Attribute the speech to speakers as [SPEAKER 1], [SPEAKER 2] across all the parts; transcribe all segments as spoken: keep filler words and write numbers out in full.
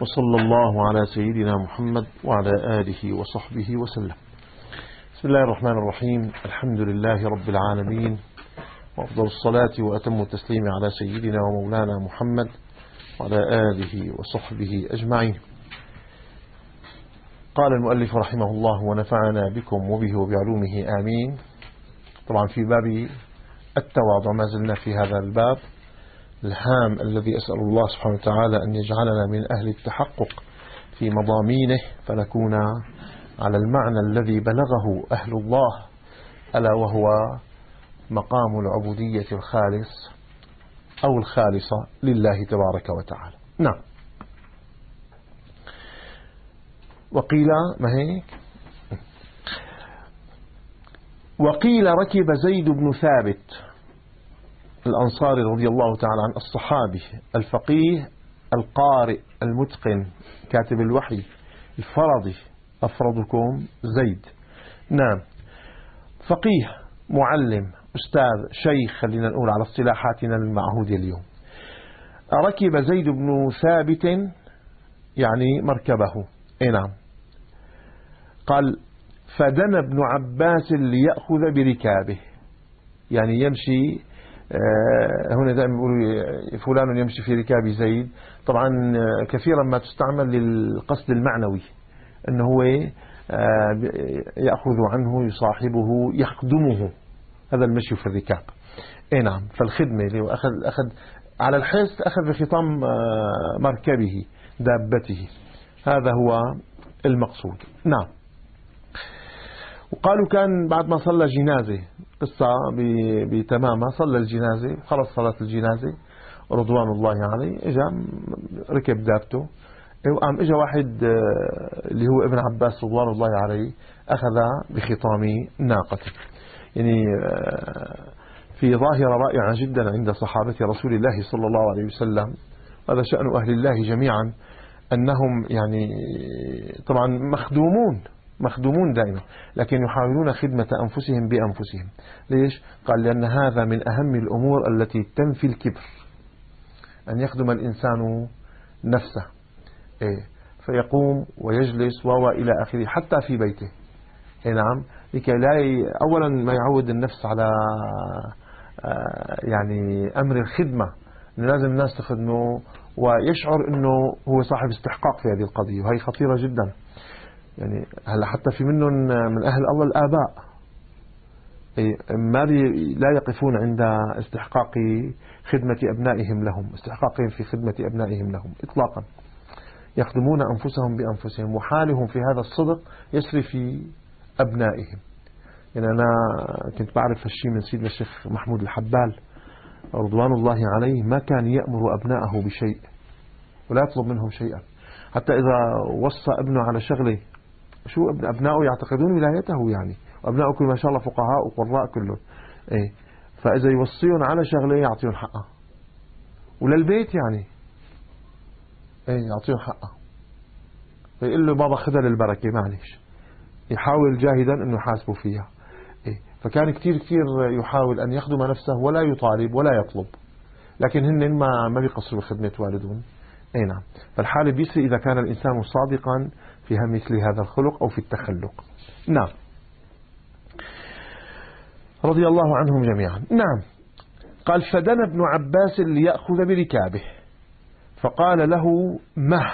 [SPEAKER 1] وصلى الله على سيدنا محمد وعلى آله وصحبه وسلم. بسم الله الرحمن الرحيم. الحمد لله رب العالمين، وأفضل الصلاة وأتم التسليم على سيدنا ومولانا محمد وعلى آله وصحبه أجمعين. قال المؤلف رحمه الله: ونفعنا بكم وبه وبعلومه آمين. طبعا في باب التواضع ما زلنا في هذا الباب الهام الذي أسأل الله سبحانه وتعالى أن يجعلنا من أهل التحقق في مضامينه، فنكون على المعنى الذي بلغه أهل الله، ألا وهو مقام العبودية الخالص أو الخالصة لله تبارك وتعالى. نعم. وقيل ما هيك وقيل ركب زيد بن ثابت الأنصاري رضي الله تعالى عنه، الصحابي الفقيه القارئ المتقن كاتب الوحي الفرضي، أفرضكم زيد. نعم، فقيه معلم أستاذ شيخ، خلينا نقول على اصطلاحاتنا المعهودة اليوم. ركب زيد بن ثابت يعني مركبه. اي نعم. قال: فدنا ابن عباس ليأخذ بركابه، يعني يمشي. هنا دائما يقولوا فلان يمشي في ركاب زيد. طبعا كثيرا ما تستعمل للقصد المعنوي، أنه هو يأخذ عنه، يصاحبه، يخدمه. هذا المشي في الركاب. اي نعم. فالخدمة اللي هو أخذ, أخذ على الحس، أخذ بخطام مركبه دابته، هذا هو المقصود. نعم. وقالوا كان بعد ما صلى جنازة، قصة بتمامها، صلى الجنازة، خلص صلاة الجنازة رضوان الله عليه، اجا ركب دابته، وقام اجا واحد اللي هو ابن عباس رضوان الله عليه، أخذ بخطام ناقته. يعني في ظاهرة رائعة جدا عند صحابة رسول الله صلى الله عليه وسلم. هذا شأن أهل الله جميعا، أنهم يعني طبعا مخدومون مخدومون دائما، لكن يحاولون خدمة أنفسهم بأنفسهم. ليش؟ قال: لأن هذا من أهم الأمور التي تنفي الكبر، أن يخدم الإنسان نفسه. إيه؟ فيقوم ويجلس و إلى آخره، حتى في بيته. إيه نعم. لكي لا ي... أولا ما يعود النفس على يعني أمر الخدمة، أنه لازم الناس تخدمه، ويشعر أنه هو صاحب استحقاق في هذه القضية، وهي خطيرة جدا. يعني هلا حتى في منهم من أهل الله الآباء ما لا يقفون عند استحقاق خدمة أبنائهم لهم، استحقاقهم في خدمة أبنائهم لهم إطلاقا. يخدمون أنفسهم بأنفسهم، وحالهم في هذا الصدق يسري في أبنائهم. يعني أنا كنت بعرف هالشيء من سيدنا الشيخ محمود الحبال رضوان الله عليه، ما كان يأمر أبنائه بشيء ولا يطلب منهم شيئا، حتى إذا وصى ابنه على شغله، شو ابن أبنائه يعتقدون ولايته، يعني وأبنائه كل ما شاء الله فقهاء وقراء كلهم. إيه؟ فإذا يوصيهم على شغله يعطيهم حقه، وللبيت يعني إيه يعطيهم حقه. فيقول له بابا خذها للبركة، معلش، يحاول جاهدا أنه يحاسبه فيها. إيه؟ فكان كتير كتير يحاول أن يخدم نفسه ولا يطالب ولا يطلب، لكن هن ما ما بيقصروا بخدمة والدهم. اي نعم. فالحال بيسري إذا كان الإنسان صادقا في مثل هذا الخلق أو في التخلق. نعم. رضي الله عنهم جميعا. نعم. قال: فدنا ابن عباس ليأخذ بركابه، فقال له: مه.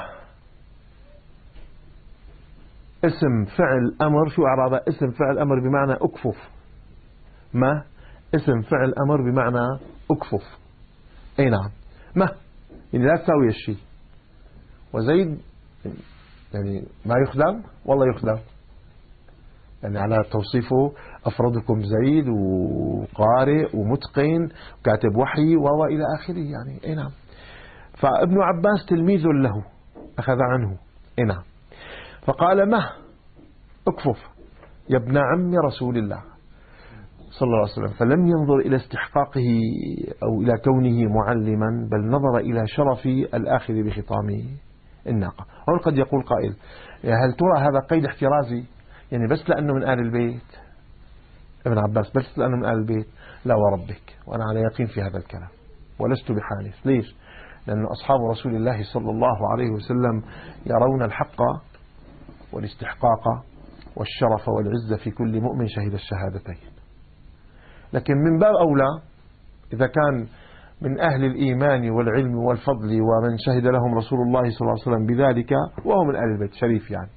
[SPEAKER 1] اسم فعل أمر. شو إعرابه؟ اسم فعل أمر بمعنى أكفف. ما اسم فعل أمر بمعنى أكفف. اي نعم. مه يعني لا تساوي الشيء. وزيد يعني ما يخدم، والله يخدم، يعني على توصيفه أفرضكم زيد، وقارئ ومتقن وكاتب وحي و إلى آخره، يعني اي نعم. فابن عباس تلميذ له، أخذ عنه. اي نعم. فقال: مه اكفف يا ابن عم رسول الله صلى الله عليه وسلم. فلم ينظر إلى استحقاقه أو إلى كونه معلما، بل نظر إلى شرف الآخذ بخطام الناقة. هو قد يقول قائل: هل ترى هذا قيد احترازي؟ يعني بس لأنه من آل البيت ابن عباس، بس لأنه من آل البيت؟ لا وربك، وأنا على يقين في هذا الكلام ولست بحانث. ليش؟ لأن أصحاب رسول الله صلى الله عليه وسلم يرون الحق والاستحقاق والشرف والعزة في كل مؤمن شهد الشهادتين. لكن من باب أولى إذا كان من أهل الإيمان والعلم والفضل ومن شهد لهم رسول الله صلى الله عليه وسلم بذلك وهو من أهل البيت شريف يعني،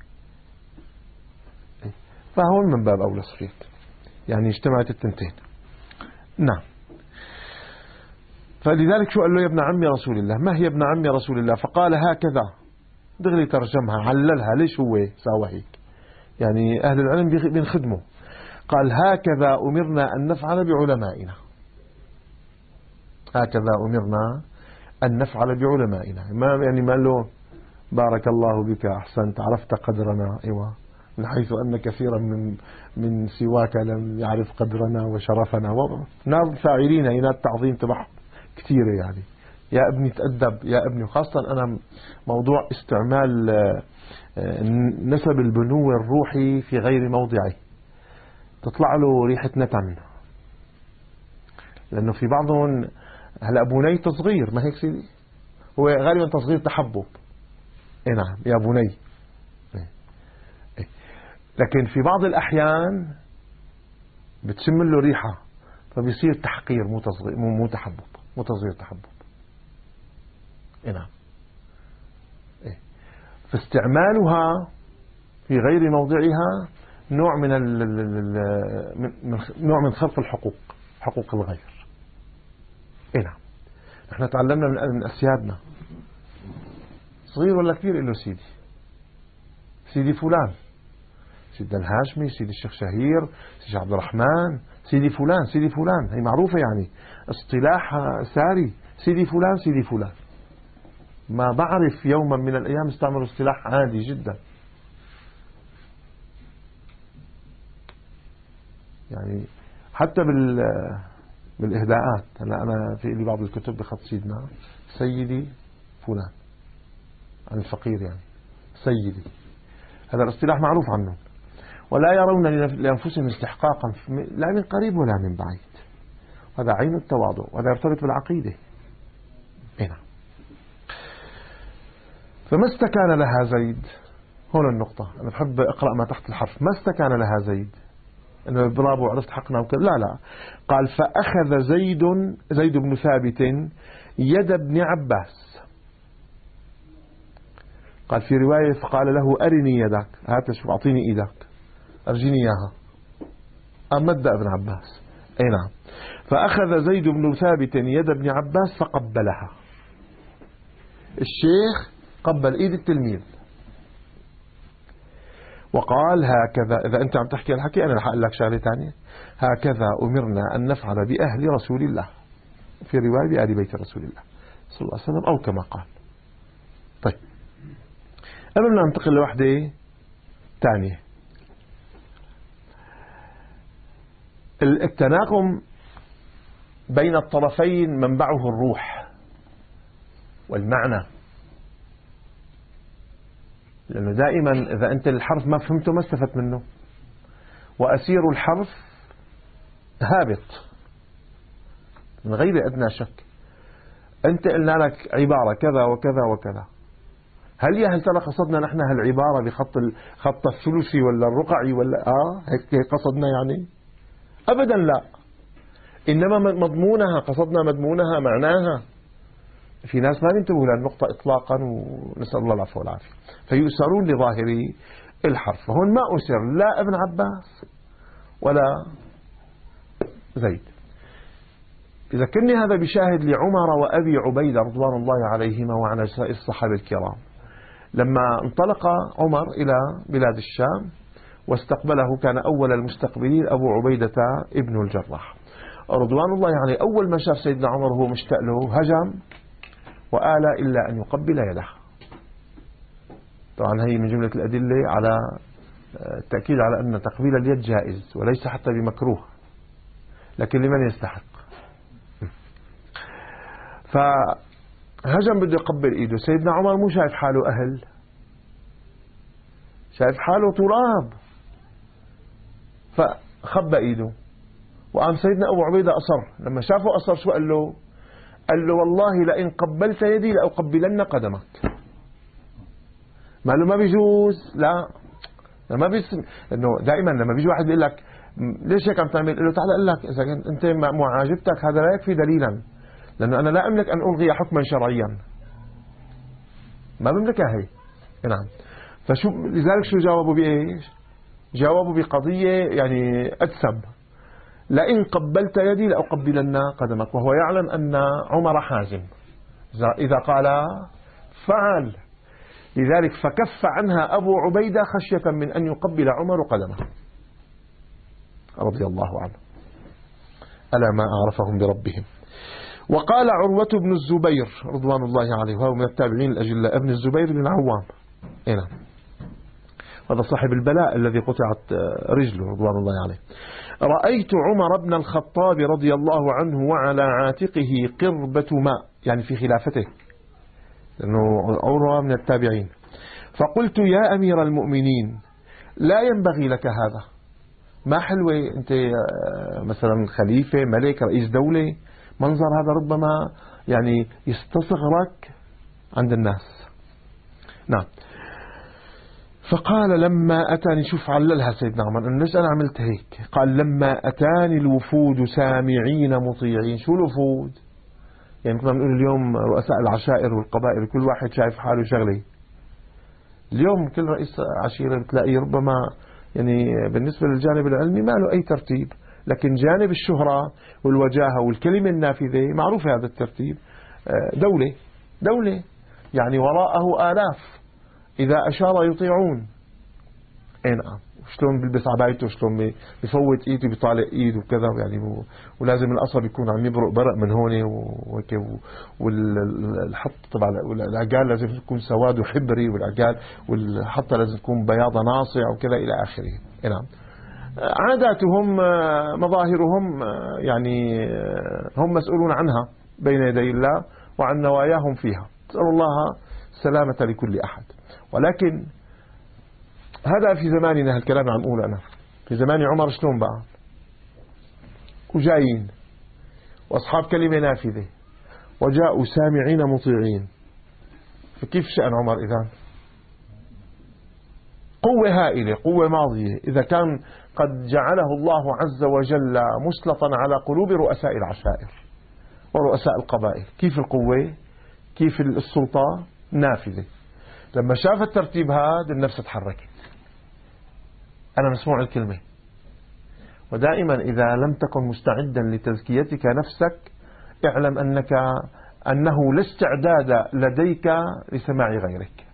[SPEAKER 1] فهو من باب أولى صفيت، يعني اجتمعت التنتين. نعم. فلذلك شو قال له؟ يا ابن عم رسول الله. ما هي ابن عم رسول الله؟ فقال هكذا، دغري ترجمها عللها. ليش هو ساوى هيك؟ يعني أهل العلم بينخدموا. قال هكذا أمرنا أن نفعل بعلمائنا، هكذا أمرنا أن نفعل بعلمائنا. ما يعني ما له بارك الله بك أحسنت عرفت قدرنا، أيوة، من حيث أن كثيرا من من سواك لم يعرف قدرنا وشرفنا. نار فاعلين هنا التعظيم تبع كثيرة يعني. يا ابني تأدب يا ابني. وخاصة أنا موضوع استعمال نسب البنو الروحي في غير موضعه تطلع له ريحة نتن، لأنه في بعضهم هلا بني تصغير، ما هيك سيدي؟ هو غالبا تصغير تحبب. اي نعم يا بني. إيه. لكن في بعض الأحيان بتشم له ريحة فبيصير تحقير، مو تصغير، مو مو تحبب، مو تصغير تحبب. اي نعم. إيه. فاستعمالها في غير موضعها نوع من ال من نوع من خلق الحقوق، حقوق الغير. اي نعم. احنا تعلمنا من من اسيادنا، صغير ولا كبير له سيدي، سيدي فلان، سيدنا الهاشمي، سيدي الشيخ شهير، سيدي عبد الرحمن، سيدي فلان، سيدي فلان، هي معروفة يعني اصطلاح ساري، سيدي فلان سيدي فلان. ما بعرف يوما من الأيام استعملوا اصطلاح عادي جدا، يعني حتى بال بالإهداءات. هلا أنا في لي بعض الكتب بخط سيدنا سيدي فلان عن الفقير، يعني سيدي، هذا الاصطلاح معروف عنه. ولا يرون لأنفسهم استحقاقا لا من قريب ولا من بعيد. هذا عين التواضع، وهذا يرتبط بالعقيدة. هنا فما استكان لها زيد. هنا النقطة، أنا بحب أقرأ ما تحت الحرف. ما استكان لها زيد أنه برافو عرفت حقنا وكذا، لا لا. قال فأخذ زيد زيد بن ثابت يد ابن عباس. قال في رواية فقال له أرني يدك، هات شوف أعطيني إيدك أرجيني إياها. أمد ابن عباس. أي نعم. فأخذ زيد بن ثابت يد ابن عباس فقبلها. الشيخ قبل إيد التلميذ وقال هكذا. إذا أنت عم تحكي الحكي أنا رح أقول لك شغلة ثانية. هكذا أمرنا أن نفعل بأهل رسول الله، في رواية بآل بيت رسول الله صلى الله عليه وسلم، أو كما قال. طيب قبل ما ننتقل لوحدة ثانية، التناغم بين الطرفين منبعه الروح والمعنى، لأنه دائما إذا أنت الحرف ما فهمته ما استفدت منه، وأسير الحرف هابط من غير أدنى شك. أنت قلنا لك عبارة كذا وكذا وكذا، هل يا هل ترى قصدنا نحن هالعبارة بخط خط الثلثي ولا الرقعي ولا آه هيك قصدنا يعني؟ أبدا لا، إنما مضمونها، قصدنا مضمونها معناها. في ناس ما بينتبهوا للنقطة إطلاقا، ونسأل الله العفو والعافية، فيؤسرون لظاهري الحرف. هون ما أسر لا ابن عباس ولا زيد. إذا كني هذا بشاهد لعمر وأبي عبيدة رضوان الله عليهما وعلى سائر الصحابة الكرام، لما انطلق عمر إلى بلاد الشام واستقبله، كان أول المستقبلين أبو عبيدة ابن الجراح رضوان الله عليه. أول ما شاف سيدنا عمر وهو مشتاق له هجم وآل إلا أن يقبل يده. طبعا هي من جملة الأدلة على التأكيد على أن تقبيل اليد جائز وليس حتى بمكروه، لكن لمن يستحق. فهجم بده يقبل إيده، سيدنا عمر مو شايف حاله أهل، شايف حاله تراب، فخبى إيده. وقام سيدنا أبو عبيدة أصر. لما شافه أصر شو قال له؟ قال له والله لئن قبلت يدي لأقبلن قدمك. ما له ما بيجوز، لا ما بيس، انه دائما لما بيجي واحد بيقول لك ليش هيك عم تعمل، له تعال اقول لك اذا انت مع عاجبتك هذا لا يكفي دليلا، لانه انا لا املك ان الغي حكما شرعيا، ما بملكها هي. نعم. فشو لذلك شو جاوبوا بايش؟ جاوبوا بقضيه يعني ادسم، لئن قبلت يدي لأقبلن قدمك، وهو يعلم ان عمر حازم اذا قال فعل، لذلك فكف عنها أبو عبيدة خشية من أن يقبل عمر قدمه رضي الله عنه. ألا ما أعرفهم بربهم. وقال عروة بن الزبير رضوان الله عليه، وهو من التابعين الأجلاء، ابن الزبير بن العوام، هنا هذا صاحب البلاء الذي قطعت رجله رضوان الله عليه، رأيت عمر بن الخطاب رضي الله عنه وعلى عاتقه قربة ماء، يعني في خلافته، لأنه عروة من التابعين، فقلت يا أمير المؤمنين لا ينبغي لك هذا، ما حلوة أنت مثلا خليفة ملك رئيس دولة، منظر هذا ربما يعني يستصغرك عند الناس. نعم. فقال لما أتاني، شوف عللها سيدنا عمر أنه ليش أنا عملت هيك، قال لما أتاني الوفود سامعين مطيعين. شو الوفود؟ يعني كنا بنقول اليوم رؤساء العشائر والقبائل كل واحد شايف حاله شغله، اليوم كل رئيس عشيرة بتلاقيه ربما يعني بالنسبة للجانب العلمي ما له أي ترتيب، لكن جانب الشهرة والوجاهة والكلمة النافذة معروف هذا الترتيب. دولة دولة يعني وراءه آلاف، إذا أشار يطيعون. اي نعم. شلون بيلبس عبايته، شلون بيفوت ايده بيطالع ايده وكذا يعني، ولازم القصب يكون عم يبرق برق من هون وهيك، والحط تبع العقال لازم يكون سواد وحبري، والعقال والحطه لازم تكون بياضه ناصع وكذا الى اخره. اي نعم. عاداتهم مظاهرهم يعني هم مسؤولون عنها بين يدي الله وعن نواياهم فيها، نسأل الله السلامة لكل أحد. ولكن هذا في زماننا، هالكلام عم أقول أنا في زمان عمر شلون بقى، وجايين وأصحاب كلمة نافذة وجاءوا سامعين مطيعين، فكيف شأن عمر إذن؟ قوة هائلة، قوة ماضية، إذا كان قد جعله الله عز وجل مسلطا على قلوب رؤساء العشائر ورؤساء القبائل، كيف القوة؟ كيف السلطة؟ نافذة. لما شاف الترتيب هذا النفس تحركت، أنا مسموع الكلمة. ودائما إذا لم تكن مستعدا لتزكيتك نفسك اعلم أنك أنه لا استعداد لديك لسماع غيرك.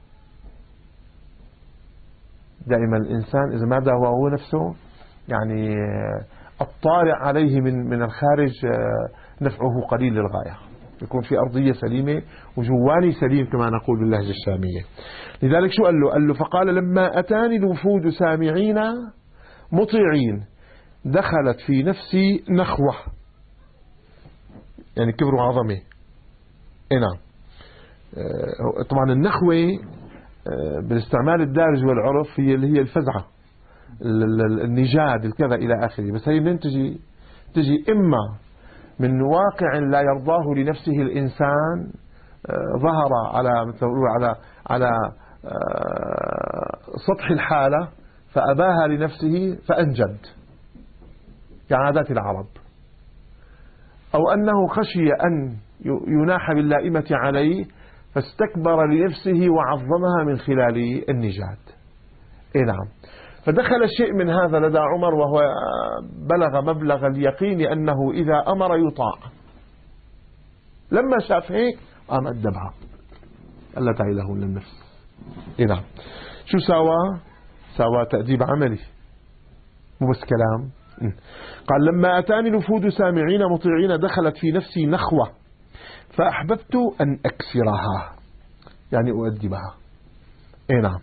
[SPEAKER 1] دائما الإنسان إذا ما داواه نفسه يعني الطارئ عليه من من الخارج نفعه قليل للغاية، يكون في أرضية سليمة وجواني سليم كما نقول باللهجة الشامية. لذلك شو قال له؟ قال له فقال لما أتاني الوفود سامعين مطيعين دخلت في نفسي نخوة، يعني كبر وعظمة. اي نعم. طبعا النخوة بالاستعمال الدارج والعرف هي اللي هي الفزعة، النجاد، الكذا إلى آخره، بس هي من تجي تجي إما من واقع لا يرضاه لنفسه الإنسان ظهر على مثل على على سطح الحالة فأباها لنفسه فأنجد كعادات العرب، أو أنه خشي أن يناح باللائمة عليه فاستكبر لنفسه وعظمها من خلال النجاد. إيه نعم. فدخل شيء من هذا لدى عمر، وهو بلغ مبلغ اليقين أنه إذا أمر يطاع. لما شاف هيك قام أدبها، ألا تعي له من النفس. إيه نعم. شو سوى؟ سوى تأديب عملي مو بس كلام. قال لما أتاني الوفود سامعين مطيعين دخلت في نفسي نخوة فأحببت أن أكسرها، يعني أؤدبها. إيه نعم.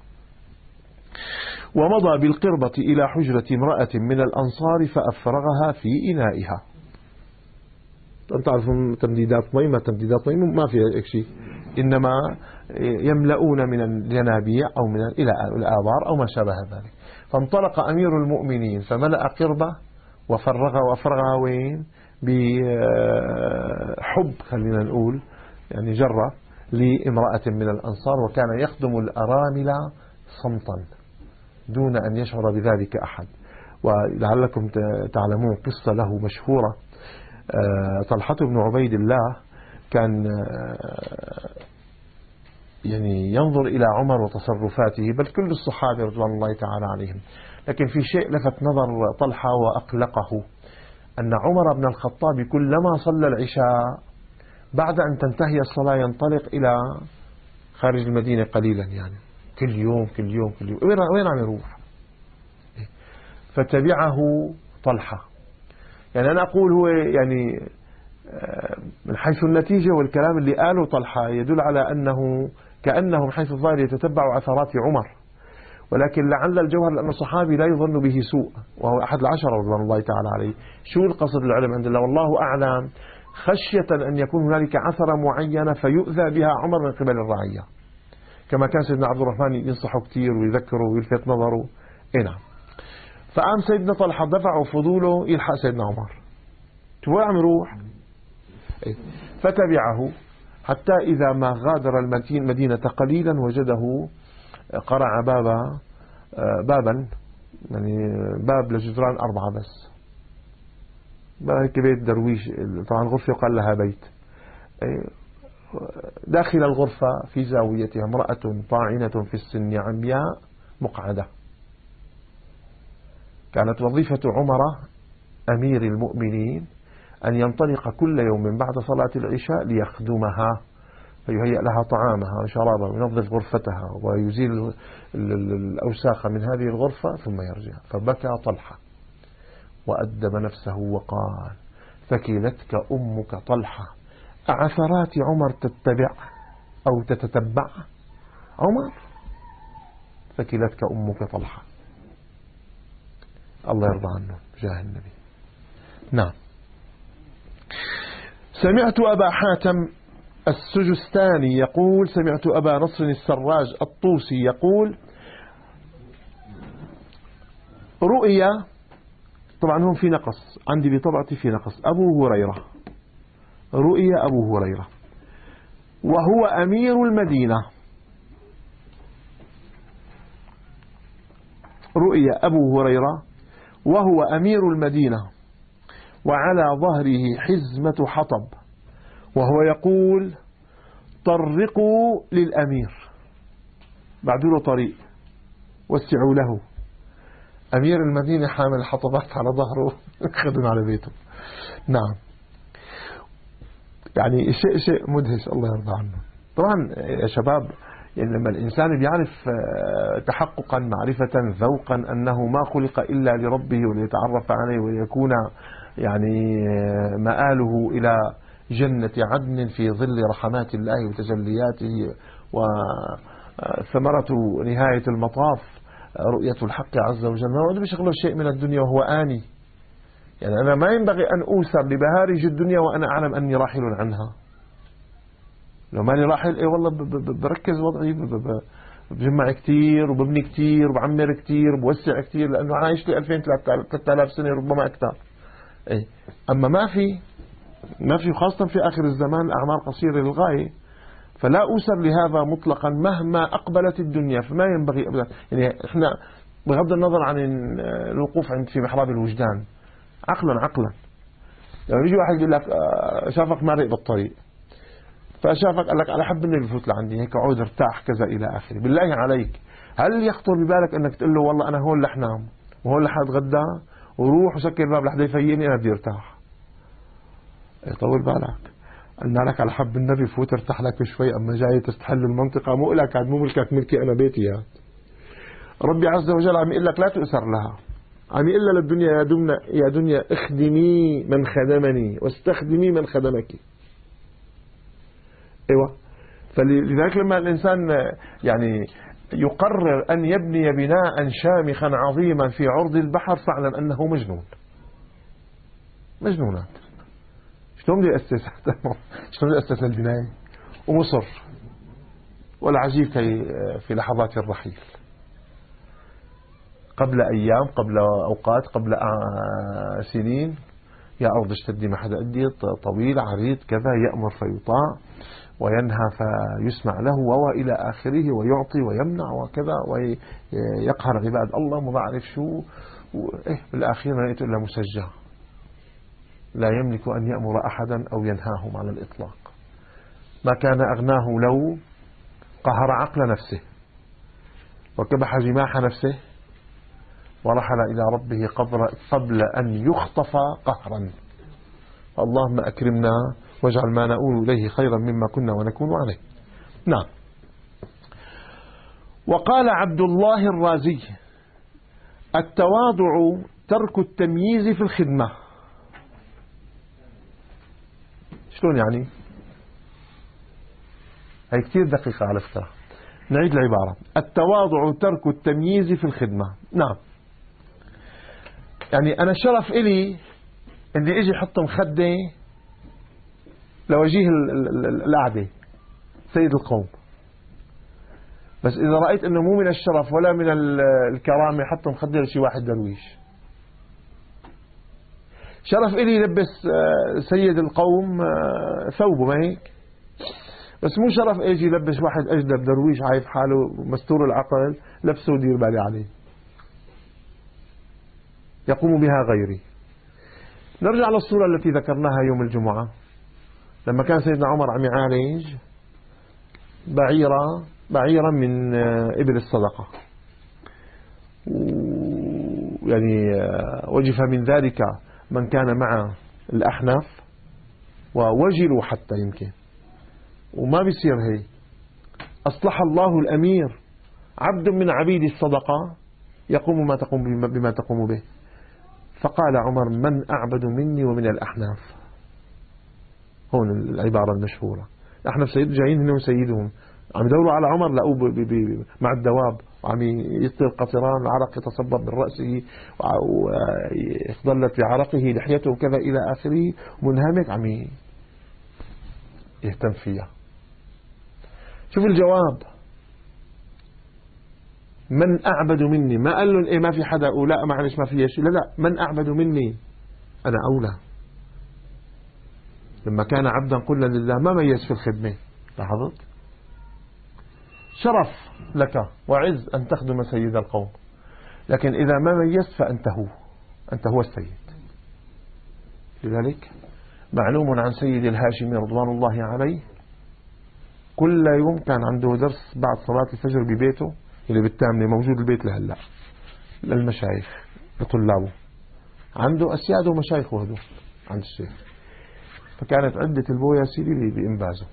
[SPEAKER 1] ومضى بالقربة إلى حجرة امرأة من الأنصار فأفرغها في إنائها. تعرفون تمديدات مي، ما تمديدات مي ما فيها شيء، إنما يملؤون من الينابيع أو من إلى الآبار أو ما شابه ذلك. فانطلق أمير المؤمنين فملأ قربة وفرغها، وأفرغها وين؟ بحب خلينا نقول يعني جرة لامرأة من الأنصار، وكان يخدم الأرامل صمتا دون أن يشعر بذلك أحد. ولعلكم تعلمون قصة له مشهورة. طلحة بن عبيد الله كان يعني ينظر إلى عمر وتصرفاته، بل كل الصحابة رضوان الله تعالى عليهم، لكن في شيء لفت نظر طلحة وأقلقه، أن عمر بن الخطاب كلما صلى العشاء بعد أن تنتهي الصلاة ينطلق إلى خارج المدينة قليلا، يعني كل يوم كل يوم كل يوم، وين عم يروح؟ فتبعه طلحة. يعني أنا أقول هو يعني من حيث النتيجة والكلام اللي قاله طلحة يدل على أنه كأنه من حيث الظاهر يتتبع عثرات عمر، ولكن لعل الجوهر لأن الصحابي لا يظن به سوء، وهو أحد العشرة رضوان الله تعالى عليه. شو القصد العلم عند الله والله أعلم، خشية أن يكون هنالك عثرة معينة فيؤذى بها عمر من قبل الرعية، كما كان سيدنا عبد الرحمن ينصحه كثير ويذكره ويلفت نظره. إيه نعم. فقام سيدنا طلحة دفعه فضوله يلحق سيدنا عمر، شو وين عم يروح؟ فتبعه حتى إذا ما غادر المدينة قليلا وجده قرع بابا بابا يعني باب لجدران أربعة بس، هيك بيت درويش، طبعا غرفة يقال لها بيت. داخل الغرفة في زاويتها امرأة طاعنة في السن عمياء مقعدة. كانت وظيفة عمر أمير المؤمنين أن ينطلق كل يوم بعد صلاة العشاء ليخدمها، فيهيئ لها طعامها وشرابها وينظف غرفتها ويزيل الأوساخ من هذه الغرفة ثم يرجع. فبكى طلحة وأدب نفسه وقال: ثكلتك أمك طلحة، أعثرات عمر تتبع أو تتتبع عمر؟ ثكلتك أمك طلحة. الله يرضى عنه جاه النبي. نعم. سمعت أبا حاتم السجستاني يقول: سمعت أبا نصر السراج الطوسي يقول: رؤيا، طبعا هم في نقص عندي بطبعتي في نقص، أبو هريرة، رؤيا أبو هريرة وهو أمير المدينة، رؤيا أبو هريرة وهو أمير المدينة وعلى ظهره حزمة حطب، وهو يقول: طرقوا للأمير، بعدوا له طريق، وسعوا له. أمير المدينة حامل حطبات على ظهره خدم على بيته. نعم. يعني شيء شيء مدهش، الله يرضى عنه. طبعا يا شباب، يعني لما الإنسان بيعرف تحققا معرفة ذوقا أنه ما خلق إلا لربه وليتعرف عليه وليكون يعني مآله إلى جنة عدن في ظل رحمات الله وتجلياته، وثمرة نهاية المطاف رؤية الحق عز وجل، ما أود بشغله شيء من الدنيا وهو آني. يعني أنا ما ينبغي أن أوسر لبهارج الدنيا وأنا أعلم أني راحل عنها. لو ماني راحل إيه والله بركز وضعي، بجمع كتير وببني كتير وبعمر كتير وبوسع كتير، لأنه عايش لي ألفين ثلاثة آلاف سنة ربما أكثر. إيه. أما ما في ما في خاصة في آخر الزمان أعمار قصيرة للغاية، فلا أوسر لهذا مطلقا مهما أقبلت الدنيا. فما ينبغي أبدا، يعني إحنا بغض النظر عن الوقوف عند في محراب الوجدان، عقلا عقلا يعني يجي واحد يقول لك شافك مارق بالطريق، فشافك قال لك على حب انه بفوت لعندي هيك عود ارتاح كذا الى اخره، بالله عليك هل يخطر ببالك انك تقول له والله انا هون رح نام وهون رح اتغدى وروح وسكر الباب لحد يفيقني انا بدي ارتاح؟ طول بالك، قلنا لك على حب النبي فوت ارتاح لك شوي، اما جاي تستحل المنطقه مو لك، مو ملكك، ملكي انا بيتي يا ربي عز وجل. عم يقول لك لا تؤثر لها، عم يقول لها للدنيا يا دنيا يا دنيا اخدمي من خدمني واستخدمي من خدمك. ايوه. فلذلك لما الانسان يعني يقرر ان يبني بناء شامخا عظيما في عرض البحر فاعلم انه مجنون. مجنونات. شلون بده يأسس شلون بده يأسس البناية ومصر والعجيب في لحظات الرحيل، قبل أيام، قبل أوقات، قبل سنين يا أرض اشتدي ما حدا أدي، طويل عريض كذا، يأمر فيطاع وينهى فيسمع له وإلى آخره، ويعطي ويمنع وكذا، ويقهر عباد الله ما بعرف شو. وإيه بالأخير ما لقيته إلا مسجع، لا يملك أن يأمر أحدا أو ينهاهم على الإطلاق. ما كان أغناه لو قهر عقل نفسه وكبح جماح نفسه ورحل إلى ربه قبل أن يخطف قهرا. اللهم أكرمنا واجعل ما نؤول إليه خيرا مما كنا ونكون عليه. نعم. وقال عبد الله الرازي: التواضع ترك التمييز في الخدمة. شلون يعني؟ هي كثير دقيقة على فكرة. نعيد العبارة: التواضع ترك التمييز في الخدمة. نعم، يعني أنا شرف إلي إني إجي حط مخدة لوجيه القعدة سيد القوم، بس إذا رأيت أنه مو من الشرف ولا من الكرامة حط مخدة لشي واحد درويش. شرف إلي يلبس سيد القوم ثوبه، ما هيك؟ بس مو شرف إيجي يلبس واحد أجدب درويش عايف حاله مستور العقل لبسه ودير بالي عليه، يقوم بها غيري. نرجع للصورة التي ذكرناها يوم الجمعة لما كان سيدنا عمر عم يعالج بعيرة بعيرا من إبل الصدقة، يعني وجف من ذلك من كان مع الأحناف ووجلوا حتى يمكن، وما بيصير هي. أصلح الله الأمير عبد من عبيد الصدقة يقوم ما تقوم بما تقوم به. فقال عمر: من أعبد مني ومن الأحناف؟ هون العبارة المشهورة. الأحناف سيد جايين هنا وسيدهم عم يدوروا على عمر، لقوه مع الدواب وعم يطير قطران، العرق يتصبب من رأسه وظلت بعرقه لحيته وكذا إلى آخره، منهمك عم يهتم فيها. شوف الجواب: من أعبد مني. ما قال لهم إيه ما في حدا ولا معلش ما في شيء، لا لا، من أعبد مني، أنا أولى. لما كان عبدا قلنا لله ما ميز في الخدمة. لاحظت؟ شرف لك وعز أن تخدم سيد القوم، لكن إذا ما ميزت فأنت هو أنت هو السيد. لذلك معلوم عن سيد الهاشمي رضوان الله عليه كل يوم كان عنده درس بعد صلاة الفجر ببيته اللي بالتامنة، موجود البيت لهلا للمشايخ لطلابه، عنده أسياده ومشايخه هدول عند الشيخ. فكانت عدة البويا سيدي بإنبازه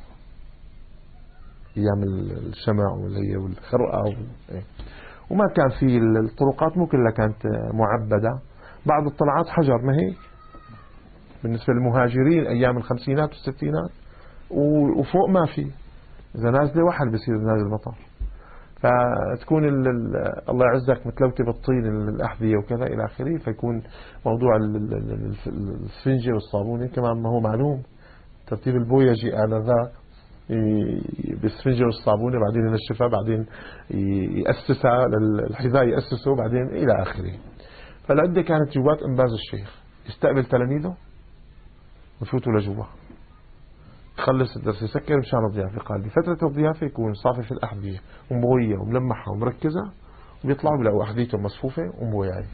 [SPEAKER 1] أيام الشمع والهي والخرقة، وما كان في الطرقات مو كلها كانت معبدة، بعض الطلعات حجر، ما هيك بالنسبة للمهاجرين أيام الخمسينات والستينات، وفوق ما في، إذا نازل وحل بصير نازل مطر، فتكون الله يعزك متلوتة بالطين الأحذية وكذا إلى آخره. فيكون موضوع السفنجة والصابونة كمان ما هو معلوم، ترتيب البويجي آنذاك بالسفنجة والصابونة، بعدين ينشفها، بعدين يأسسها للحذاء يأسسه، بعدين إلى آخره. فالعدة كانت جوات إنباز الشيخ، يستقبل تلاميذه ويفوتوا لجوا، يخلص الدرس يسكر مشان الضيافة. قال لي فترة الضيافة يكون صافي في الأحذية ومبوية وملمحة ومركزة، وبيطلعوا بيلاقوا أحذيتهم مصفوفة ومبوية.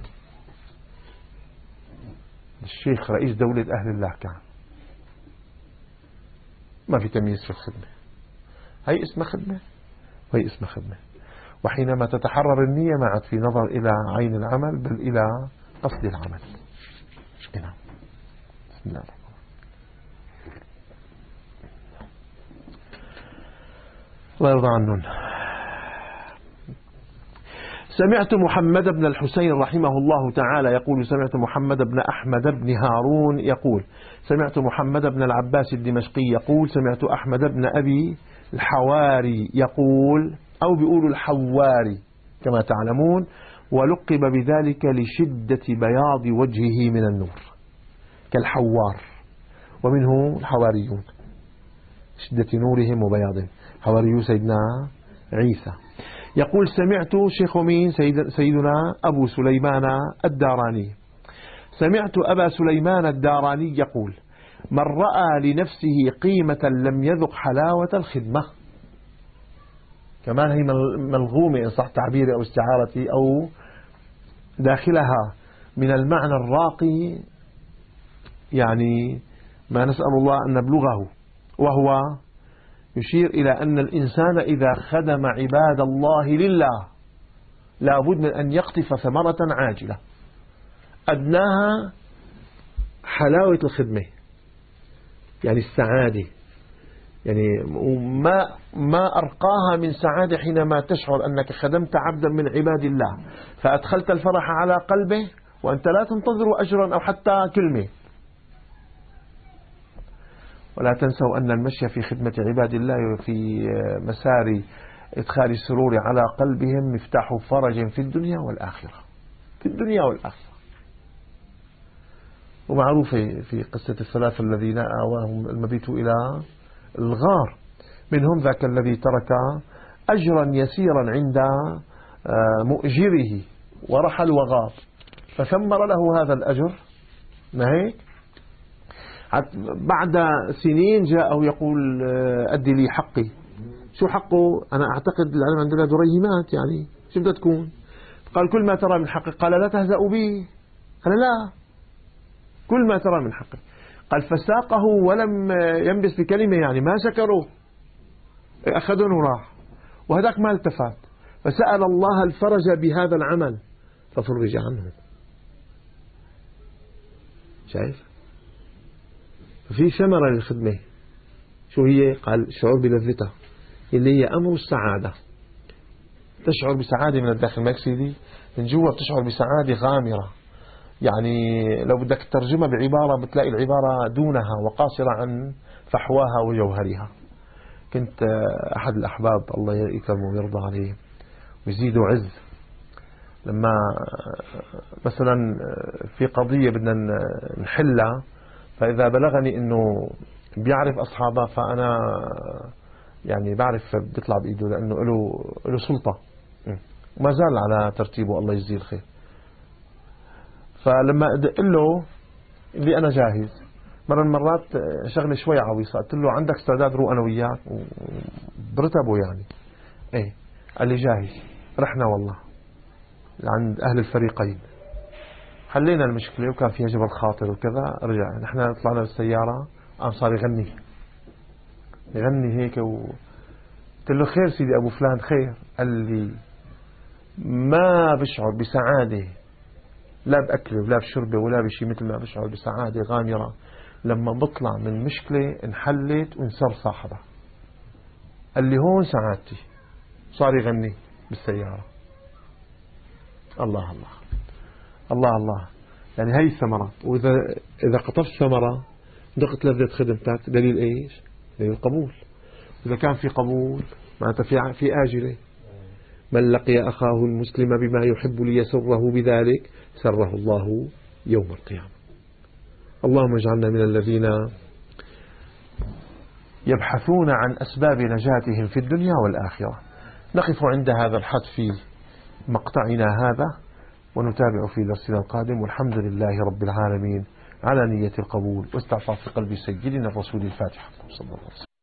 [SPEAKER 1] الشيخ رئيس دولة أهل الله كان، ما في تمييز في الخدمة. هي اسمها خدمة وهي اسمها خدمة. وحينما تتحرر النية ما عاد في نظر إلى عين العمل بل إلى قصد العمل. نعم. بسم الله. الله يرضى عنهم. سمعت محمد بن الحسين رحمه الله تعالى يقول: سمعت محمد بن أحمد بن هارون يقول: سمعت محمد بن العباس الدمشقي يقول: سمعت أحمد بن أبي الحواري يقول، أو بيقولوا الحواري كما تعلمون، ولقب بذلك لشدة بياض وجهه من النور كالحوار، ومنه الحواريون شدة نورهم وبياضهم، حواريو سيدنا عيسى. يقول: سمعت شيخ مين سيد سيدنا أبو سليمان الداراني، سمعت أبا سليمان الداراني يقول: من رأى لنفسه قيمة لم يذق حلاوة الخدمة. كمان هي ملغومة إن صح تعبيري أو استعارتي، أو داخلها من المعنى الراقي، يعني ما نسأل الله أن نبلغه، وهو يشير إلى أن الإنسان إذا خدم عباد الله لله لا بد من أن يقطف ثمرة عاجلة أدناها حلاوة الخدمة، يعني السعادة، يعني ما ما أرقاها من سعادة حينما تشعر أنك خدمت عبدا من عباد الله فأدخلت الفرح على قلبه وأنت لا تنتظر أجرا أو حتى كلمة. ولا تنسوا أن المشي في خدمة عباد الله في مسار إدخال السرور على قلبهم مفتاح فرج في الدنيا والآخرة، في الدنيا والآخرة. ومعروف في قصة الثلاثة الذين آواهم المبيت إلى الغار، منهم ذاك الذي ترك أجرا يسيرا عند مؤجره ورحل وغار فثمر له هذا الأجر، ما هيك؟ بعد سنين جاءه يقول أدي لي حقي. شو حقه؟ أنا أعتقد العلم عندنا دريهمات، يعني شو بدها تكون؟ قال: كل ما ترى من حقي. قال: لا تهزأ بي. قال: لا، كل ما ترى من حقي. قال: فساقه ولم ينبس بكلمة، يعني ما شكره، أخذون وراح، وهذاك ما التفات، فسأل الله الفرج بهذا العمل ففرج عنه. شايف؟ في ثمرة للخدمة. شو هي؟ قال: الشعور بلذتها اللي هي أمر السعادة. تشعر بسعادة من الداخل، ما سيدي من جوا بتشعر بسعادة غامرة، يعني لو بدك تترجمها بعبارة بتلاقي العبارة دونها وقاصرة عن فحواها وجوهرها. كنت أحد الأحباب الله يكرمه ويرضى عليه ويزيده عز، لما مثلا في قضية بدنا نحلها فإذا بلغني أنه بيعرف أصحابه فأنا يعني بعرف بيطلع بإيده لأنه له له سلطة وما زال على ترتيبه الله يجزيه الخير. فلما أدق له اللي أنا جاهز، مرة من المرات شغلة شوي عويصة، قلت له: عندك استعداد روح أنا وياك؟ برتبه يعني إيه. قال لي: جاهز. رحنا والله عند أهل الفريقين، حلينا المشكلة وكان فيها جبل خاطر وكذا. رجع نحن طلعنا بالسيارة، قام صار يغني يغني هيك و... قلت له: خير سيدي أبو فلان؟ خير. قال لي: ما بشعر بسعادة لا بأكله ولا بشربه ولا بشي مثل ما بشعر بسعادة غامرة لما بطلع من مشكلة انحلت وانسر صاحبها. قال لي: هون سعادتي. صار يغني بالسيارة. الله الله الله الله. يعني هي الثمرة. وإذا إذا قطفت ثمرة دقت لذة خدمتك، دليل إيش؟ دليل القبول. إذا كان في قبول معناته في في آجله. من لقي أخاه المسلم بما يحب ليسره بذلك سره الله يوم القيامة. اللهم اجعلنا من الذين يبحثون عن أسباب نجاتهم في الدنيا والآخرة. نقف عند هذا الحد في مقطعنا هذا ونتابع في درسنا القادم، والحمد لله رب العالمين على نية القبول واستعفاف قلب سيدنا الرسول الفاتحة صلى الله عليه وسلم.